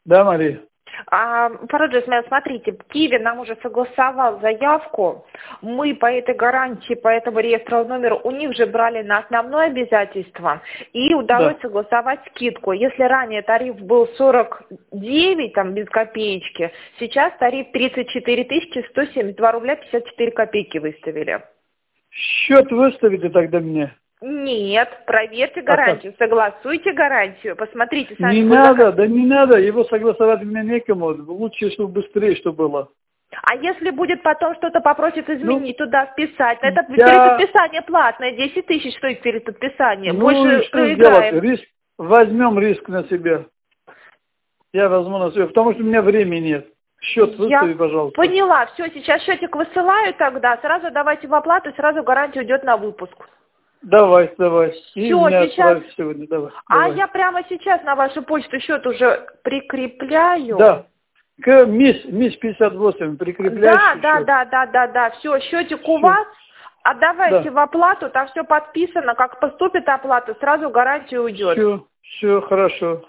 Да, Мария. Параджи, смотрите, Киви нам уже согласовал заявку. Мы по этой гарантии, по этому реестровому номеру у них же брали на основное обязательство. И удалось Да. согласовать скидку. Если ранее тариф был 49, там, без копеечки, сейчас тариф 34 172 рубля 54 копейки выставили. Счет выставите тогда мне. Нет, проверьте А как? гарантию, согласуйте гарантию, посмотрите сами. Не надо, да не надо, его согласовать мне некому. Лучше, чтобы быстрее, что было. А если будет потом что-то попросит изменить, туда вписать, это Я, переподписание платное, 10 тысяч стоит переподписание, ну и больше что сделать? проиграем. Риск, возьмем риск на себя. Я возьму на себя, потому что у меня времени нет. Счет выстави, Я пожалуйста. поняла, все, сейчас счетик высылаю тогда, сразу давайте в оплату, сразу гарантия уйдет на выпуск. Давай. И Все, меня сейчас, отправь сегодня, а давай. я прямо сейчас на вашу почту счет уже прикрепляю. Да. К МИС 58 прикрепляешь счет. Да, все, счетик у Все. вас, отдавайте Да. в оплату, там все подписано, как поступит оплата, сразу гарантия уйдет. Все, хорошо.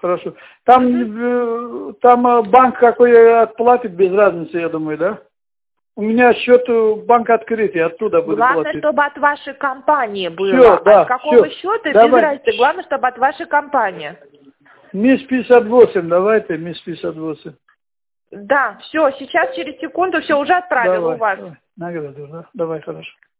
Там банк какой отплатит, без разницы, я думаю, да? У меня счет банка открытый, оттуда буду Главное, платить. чтобы от вашей компании было. Все, да, От какого все. счета, без Давай. разницы. Главное, чтобы от вашей компании. МИС 58, давайте, МИС 58. Да, все, сейчас через секунду все уже отправил у Давай. вас. Награду, да? Давай, хорошо.